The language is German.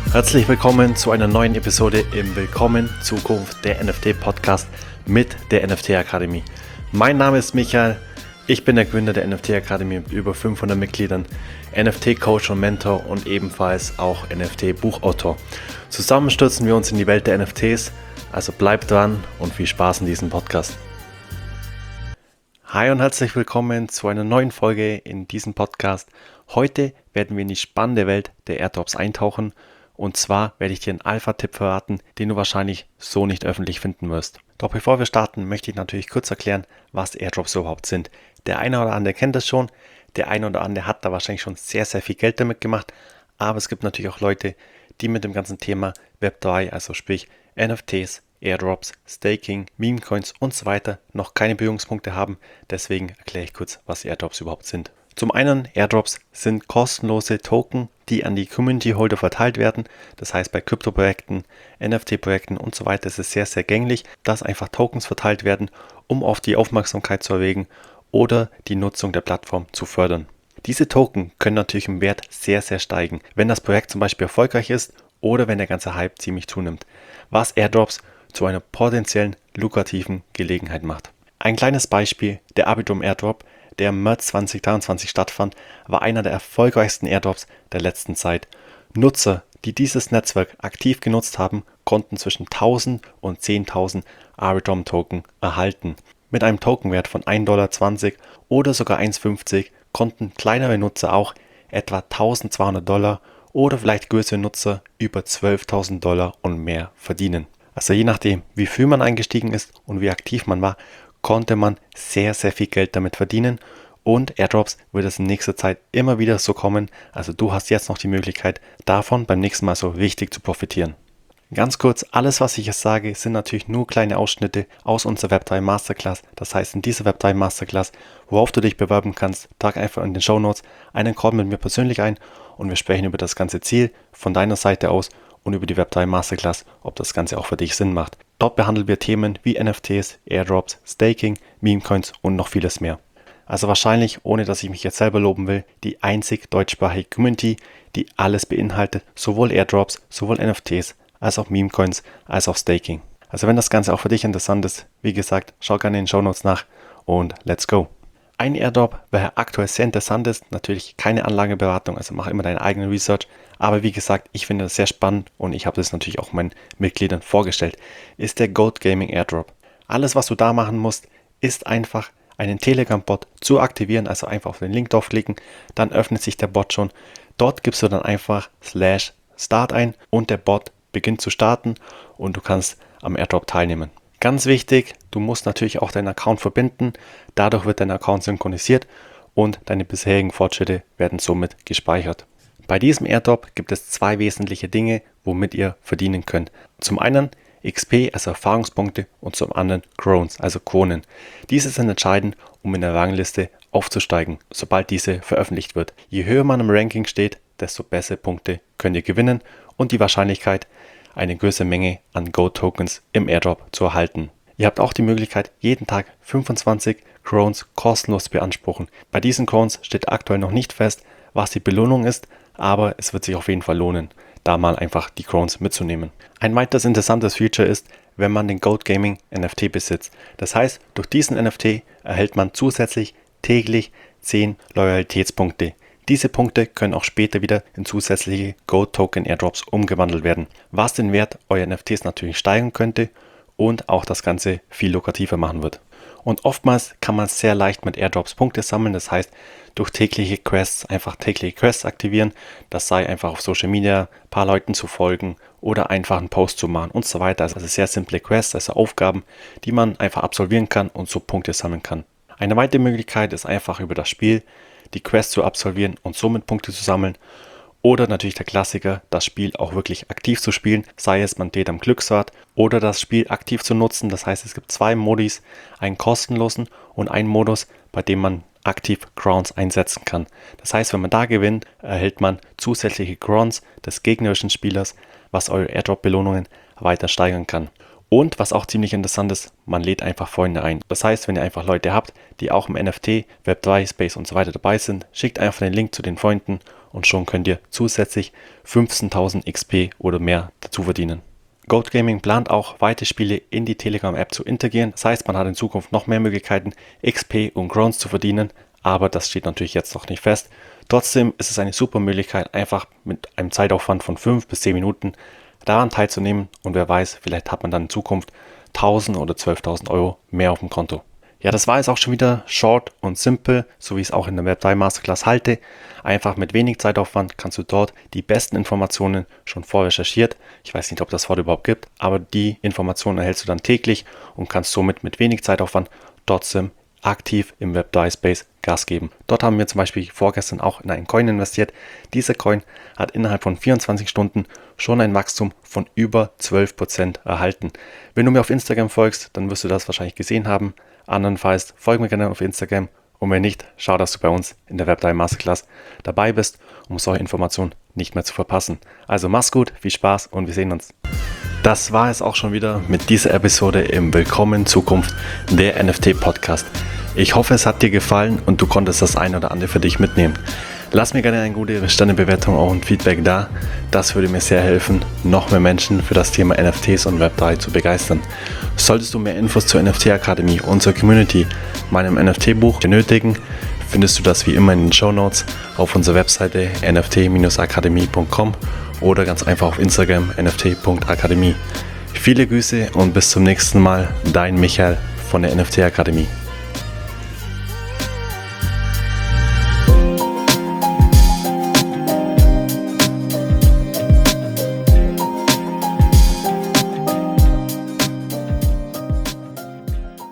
Herzlich willkommen zu einer neuen Episode im Willkommen Zukunft der NFT-Podcast mit der NFT-Akademie. Mein Name ist Michael, ich bin der Gründer der NFT-Akademie mit über 500 Mitgliedern, NFT-Coach und Mentor und ebenfalls auch NFT-Buchautor. Zusammen stürzen wir uns in die Welt der NFTs, also bleibt dran und viel Spaß in diesem Podcast. Hi und herzlich willkommen zu einer neuen Folge in diesem Podcast. Heute werden wir in die spannende Welt der Airdrops eintauchen. Und zwar werde ich dir einen Alpha-Tipp verraten, den du wahrscheinlich so nicht öffentlich finden wirst. Doch bevor wir starten, möchte ich natürlich kurz erklären, was Airdrops überhaupt sind. Der eine oder andere kennt das schon, der eine oder andere hat da wahrscheinlich schon sehr, sehr viel Geld damit gemacht. Aber es gibt natürlich auch Leute, die mit dem ganzen Thema Web3, also sprich NFTs, Airdrops, Staking, Meme-Coins und so weiter noch keine Berührungspunkte haben. Deswegen erkläre ich kurz, was Airdrops überhaupt sind. Zum einen, Airdrops sind kostenlose Token, die an die Community-Holder verteilt werden. Das heißt, bei Krypto-Projekten, NFT-Projekten und so weiter ist es sehr, sehr gängig, dass einfach Tokens verteilt werden, um auf die Aufmerksamkeit zu erregen oder die Nutzung der Plattform zu fördern. Diese Token können natürlich im Wert sehr, sehr steigen, wenn das Projekt zum Beispiel erfolgreich ist oder wenn der ganze Hype ziemlich zunimmt, was Airdrops zu einer potenziellen lukrativen Gelegenheit macht. Ein kleines Beispiel, der Arbitrum Airdrop, der im März 2023 stattfand, war einer der erfolgreichsten Airdrops der letzten Zeit. Nutzer, die dieses Netzwerk aktiv genutzt haben, konnten zwischen 1000 und 10.000 Arbitrum Token erhalten. Mit einem Tokenwert von $1,20 oder sogar 1,50 konnten kleinere Nutzer auch etwa $1.200 oder vielleicht größere Nutzer über $12.000 und mehr verdienen. Also je nachdem, wie früh man eingestiegen ist und wie aktiv man war, konnte man sehr, sehr viel Geld damit verdienen und Airdrops wird es in nächster Zeit immer wieder so kommen. Also du hast jetzt noch die Möglichkeit, davon beim nächsten Mal so richtig zu profitieren. Ganz kurz, alles was ich jetzt sage, sind natürlich nur kleine Ausschnitte aus unserer Web3 Masterclass. Das heißt, in dieser Web3 Masterclass, worauf du dich bewerben kannst, trag einfach in den Shownotes einen Call mit mir persönlich ein und wir sprechen über das ganze Ziel von deiner Seite aus und über die Web3 Masterclass, ob das Ganze auch für dich Sinn macht. Dort behandeln wir Themen wie NFTs, Airdrops, Staking, Meme-Coins und noch vieles mehr. Also wahrscheinlich, ohne dass ich mich jetzt selber loben will, die einzig deutschsprachige Community, die alles beinhaltet, sowohl Airdrops, sowohl NFTs, als auch Meme-Coins, als auch Staking. Also wenn das Ganze auch für dich interessant ist, wie gesagt, schau gerne in den Shownotes nach und let's go! Ein Airdrop, welcher aktuell sehr interessant ist, natürlich keine Anlageberatung, also mach immer deine eigene Research, aber wie gesagt, ich finde das sehr spannend und ich habe das natürlich auch meinen Mitgliedern vorgestellt, ist der Goat Gaming Airdrop. Alles, was du da machen musst, ist einfach einen Telegram-Bot zu aktivieren, also einfach auf den Link draufklicken, dann öffnet sich der Bot schon. Dort gibst du dann einfach /start ein und der Bot beginnt zu starten und du kannst am Airdrop teilnehmen. Ganz wichtig, du musst natürlich auch deinen Account verbinden, dadurch wird dein Account synchronisiert und deine bisherigen Fortschritte werden somit gespeichert. Bei diesem Airdrop gibt es zwei wesentliche Dinge, womit ihr verdienen könnt. Zum einen XP, also Erfahrungspunkte, und zum anderen Crowns, also Kronen. Diese sind entscheidend, um in der Rangliste aufzusteigen, sobald diese veröffentlicht wird. Je höher man im Ranking steht, desto bessere Punkte könnt ihr gewinnen und die Wahrscheinlichkeit, eine größere Menge an Goat-Tokens im Airdrop zu erhalten. Ihr habt auch die Möglichkeit, jeden Tag 25 Crowns kostenlos zu beanspruchen. Bei diesen Crowns steht aktuell noch nicht fest, was die Belohnung ist, aber es wird sich auf jeden Fall lohnen, da mal einfach die Crowns mitzunehmen. Ein weiteres interessantes Feature ist, wenn man den Goat Gaming NFT besitzt. Das heißt, durch diesen NFT erhält man zusätzlich täglich 10 Loyalitätspunkte. Diese Punkte können auch später wieder in zusätzliche Goat Token Airdrops umgewandelt werden, was den Wert eurer NFTs natürlich steigern könnte und auch das Ganze viel lukrativer machen wird. Und oftmals kann man sehr leicht mit Airdrops Punkte sammeln, das heißt durch tägliche Quests einfach tägliche Quests aktivieren, das sei einfach auf Social Media ein paar Leuten zu folgen oder einfach einen Post zu machen und so weiter. Also sehr simple Quests, also Aufgaben, die man einfach absolvieren kann und so Punkte sammeln kann. Eine weitere Möglichkeit ist einfach über das Spiel die Quest zu absolvieren und somit Punkte zu sammeln. Oder natürlich der Klassiker, das Spiel auch wirklich aktiv zu spielen, sei es man dreht am Glücksrad oder das Spiel aktiv zu nutzen. Das heißt, es gibt zwei Modis, einen kostenlosen und einen Modus, bei dem man aktiv Crowns einsetzen kann. Das heißt, wenn man da gewinnt, erhält man zusätzliche Crowns des gegnerischen Spielers, was eure Airdrop-Belohnungen weiter steigern kann. Und was auch ziemlich interessant ist, man lädt einfach Freunde ein. Das heißt, wenn ihr einfach Leute habt, die auch im NFT, Web3, Space und so weiter dabei sind, schickt einfach den Link zu den Freunden und schon könnt ihr zusätzlich 15.000 XP oder mehr dazu verdienen. Goat Gaming plant auch, weitere Spiele in die Telegram-App zu integrieren. Das heißt, man hat in Zukunft noch mehr Möglichkeiten, XP und Crowns zu verdienen, aber das steht natürlich jetzt noch nicht fest. Trotzdem ist es eine super Möglichkeit, einfach mit einem Zeitaufwand von 5 bis 10 Minuten daran teilzunehmen und wer weiß, vielleicht hat man dann in Zukunft 1.000 oder 12.000 Euro mehr auf dem Konto. Ja, das war es auch schon wieder short und simpel, so wie ich es auch in der Web3 Masterclass halte. Einfach mit wenig Zeitaufwand kannst du dort die besten Informationen schon vorrecherchiert. Ich weiß nicht, ob das Wort überhaupt gibt, aber die Informationen erhältst du dann täglich und kannst somit mit wenig Zeitaufwand trotzdem aktiv im Web3-Space Gas geben. Dort haben wir zum Beispiel vorgestern auch in einen Coin investiert. Dieser Coin hat innerhalb von 24 Stunden schon ein Wachstum von über 12% erhalten. Wenn du mir auf Instagram folgst, dann wirst du das wahrscheinlich gesehen haben. Andernfalls folge mir gerne auf Instagram und wenn nicht, schau, dass du bei uns in der Web3 Masterclass dabei bist, um solche Informationen nicht mehr zu verpassen. Also mach's gut, viel Spaß und wir sehen uns. Das war es auch schon wieder mit dieser Episode im Willkommen in Zukunft, der NFT-Podcast. Ich hoffe, es hat dir gefallen und du konntest das ein oder andere für dich mitnehmen. Lass mir gerne eine gute Sternebewertung und Feedback da. Das würde mir sehr helfen, noch mehr Menschen für das Thema NFTs und Web3 zu begeistern. Solltest du mehr Infos zur NFT-Akademie und zur Community, meinem NFT-Buch, benötigen, findest du das wie immer in den Shownotes auf unserer Webseite nft-akademie.com oder ganz einfach auf Instagram nft.akademie. Viele Grüße und bis zum nächsten Mal, dein Michael von der NFT-Akademie.